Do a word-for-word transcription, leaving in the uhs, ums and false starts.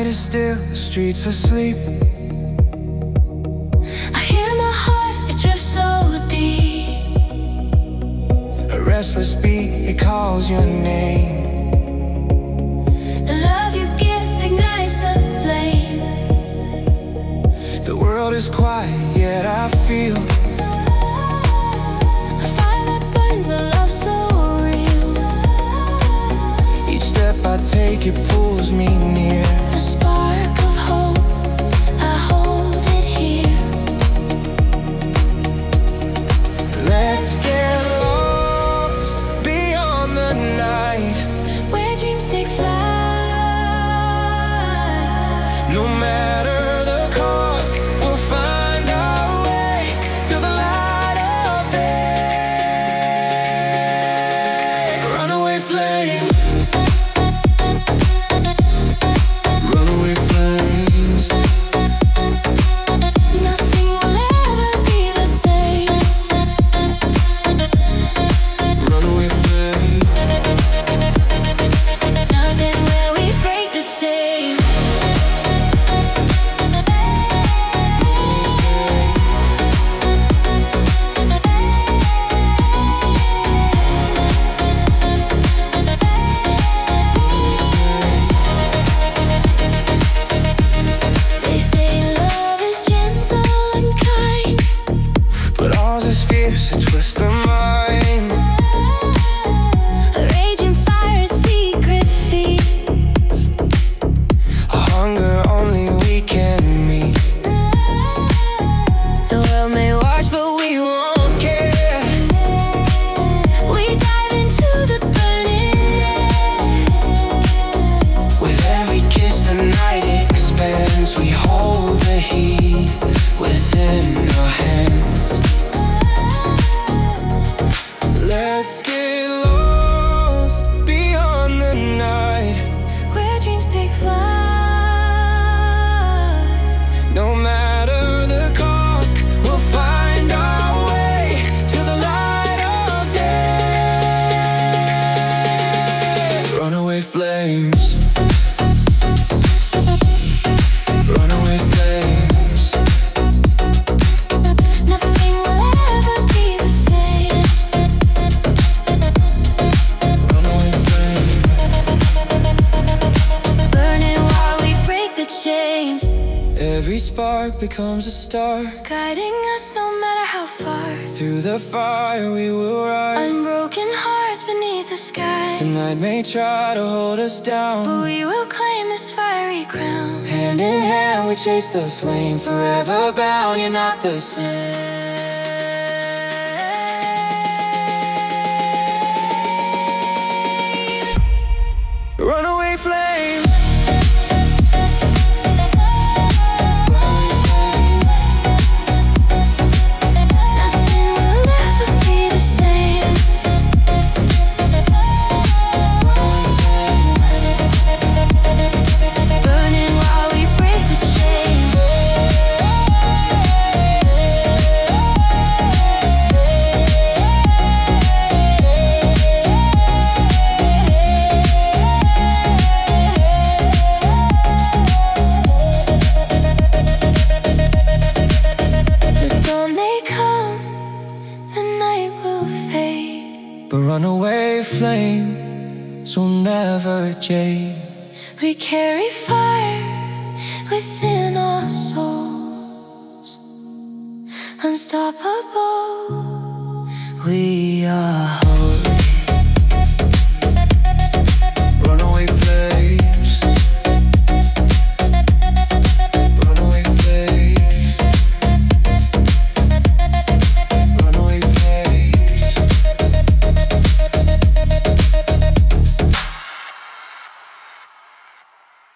night is still, the streets asleep. I hear my heart, it drifts so deep. A restless beat, it calls your name. The love you give ignites the flame. The world is quiet, yet I feel A fire that burns, a love so real. each step I take, it pulls me near. A spark of hope, I hold it here. Let's get lost beyond the night, Where dreams take flight. no matter the cost, we'll find our way to the light of day. Runaway flames, runaway flames, Nothing will ever be the same. runaway flames. Nothing where we break the chain. They say love is gentle and kind, But ours is fierce, it twists the mind. a raging fire, secret feeds. A hunger only we can meet. The world may watch, but we won't care. We dive into the burning air. With every kiss the night expands. We hold the heat within our hands. Let's get lost beyond the night, Where dreams take flight. no matter the cost, we'll find our way to the light of day. Runaway flames, runaway flames, Nothing will ever be the same. runaway flames. Burning while we break the chains. Every spark becomes a star. Guiding us no matter how far. Through the fire we will rise. Unbroken hearts beneath the The sky. night may try to hold us down. But we will claim this fiery crown. Hand in hand we chase the flame. Forever bound, you're not the same. Runaway flames, Nothing will ever be the same. Burning while we break the chains. The dawn may come, the night will fade. but runaway flames will never jade. We carry fire within our souls. Unstoppable, we are.